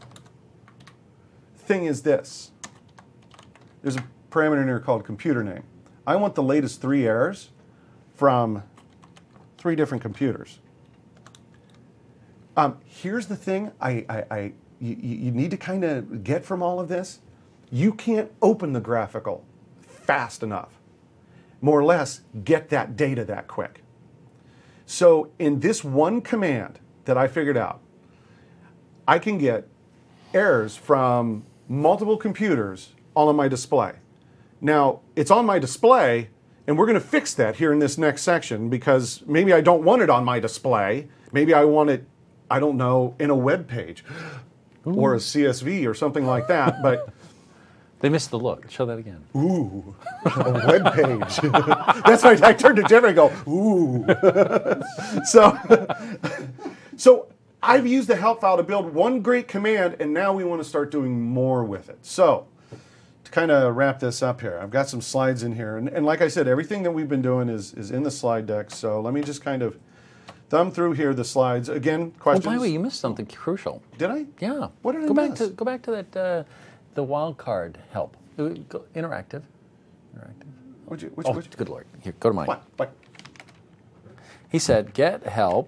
Thing is this. There's a parameter in here called computer name. I want the latest 3 errors from 3 different computers. Here's the thing you need to kind of get from all of this. You can't open the graphical fast enough. more or less get that data that quick. So in this one command that I figured out, I can get errors from multiple computers all on my display. Now, it's on my display, and we're going to fix that here in this next section, because maybe I don't want it on my display. Maybe I want it, I don't know, in a web page or a CSV or something like that. But they missed the look. Show that again. ooh, a web page. That's right. I turned to Jeffrey and go, ooh. So I've used the help file to build one great command, and now we want to start doing more with it. So to kind of wrap this up here, I've got some slides in here. And like I said, everything that we've been doing is in the slide deck. So let me just kind of thumb through here the slides. Again, questions? Oh, by the way, you missed something crucial. Did I? Yeah. What did I miss? Go back to that, the wildcard help. Interactive. Which, good Lord. Here, go to mine. What? He said, get help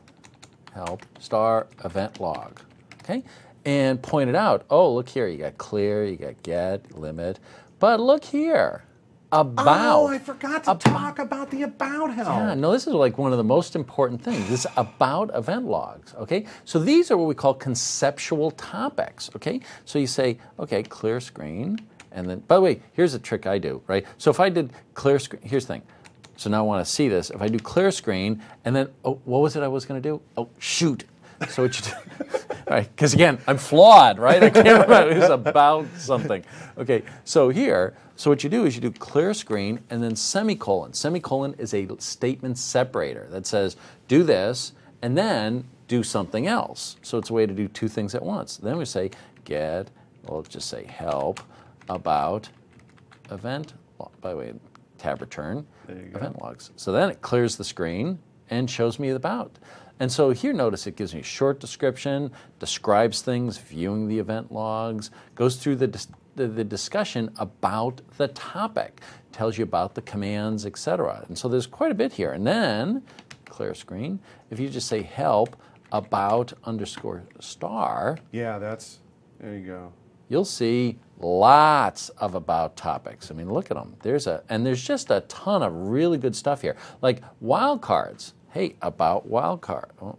star event log. Okay? And pointed out, oh, look here, you got clear, you got get, limit. But look here. About. Oh, I forgot to talk about the about help. Yeah, no, this is like one of the most important things. This about event logs, okay? So these are what we call conceptual topics, okay? So you say, okay, clear screen, and then, by the way, here's a trick I do, right? So if I did clear screen, here's the thing. So now I want to see this. If I do clear screen, and then, oh, what was it I was going to do? Oh, shoot. So what you do, right? Because again, I'm flawed, right? I can't remember. It was about something. Okay, so here, so what you do is you do clear screen and then semicolon. Semicolon is a statement separator that says, do this, and then do something else. So it's a way to do two things at once. Then we say, get, well, let's just say help about event, by the way, tab return, event logs. So then it clears the screen and shows me the about. And so here, notice it gives me a short description, describes things, viewing the event logs, goes through the discussion about the topic, tells you about the commands, etc. And so there's quite a bit here. And then, clear screen, if you just say help about underscore star. Yeah, there you go. You'll see lots of about topics. I mean, look at them. There's just a ton of really good stuff here. Like wildcards. Hey, about wildcard. Oh,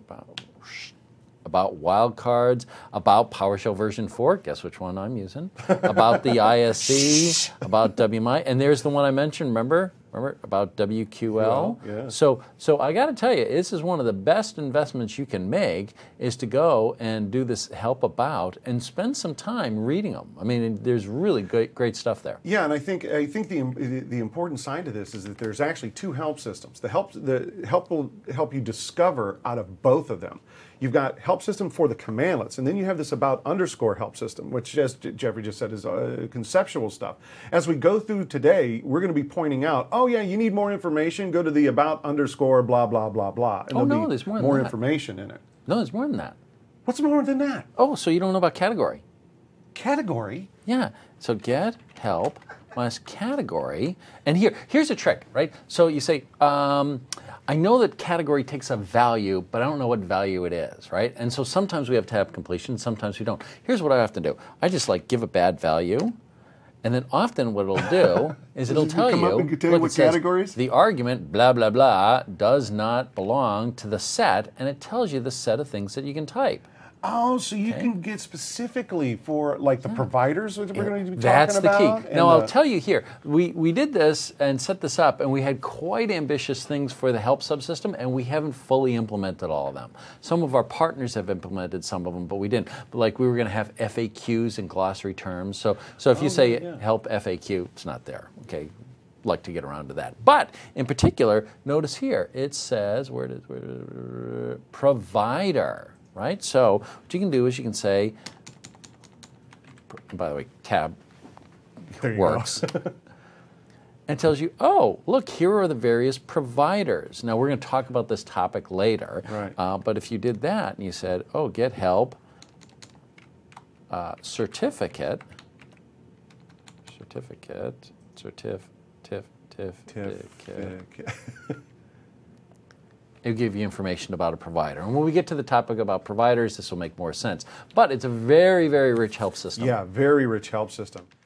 about wildcards, about PowerShell version 4, guess which one I'm using, about the ISC, about WMI, and there's the one I mentioned, remember about WQL. Yeah. So I got to tell you, this is one of the best investments you can make, is to go and do this help about and spend some time reading them. I mean, there's really great stuff there. Yeah, and I think the important side to this is that there's actually two help systems. The help will help you discover out of both of them. You've got help system for the commandlets, and then you have this about underscore help system, which, as Jeffrey just said, is conceptual stuff. As we go through today, we're going to be pointing out, oh yeah, you need more information, go to the about underscore blah, blah, blah, blah. And there's more than that. Information in it. No, there's more than that. What's more than that? Oh, so you don't know about category. Category? Yeah, so get help minus category, and here's a trick, right? So you say, I know that category takes a value, but I don't know what value it is, right? And so sometimes we have tab completion, sometimes we don't. Here's what I have to do. I just give a bad value, and then often what it'll do is it'll tell you, what categories? The argument, blah, blah, blah, does not belong to the set, and it tells you the set of things that you can type. Oh, so you can get specifically for the providers that we're going to be That's talking about? That's the key. Now, I'll tell you here, we did this and set this up, and we had quite ambitious things for the help subsystem, and we haven't fully implemented all of them. Some of our partners have implemented some of them, but we didn't. But we were going to have FAQs and glossary terms. So if you say help FAQ, it's not there, okay? Like to get around to that. But in particular, notice here, it says, where it is, provider. Right? So what you can do is you can say, by the way, tab works, and tells you, oh, look, here are the various providers. Now, we're going to talk about this topic later, right. But if you did that and you said, oh, get help, certificate, it'll give you information about a provider. And when we get to the topic about providers, this will make more sense. But it's a very, very rich help system. Yeah, very rich help system.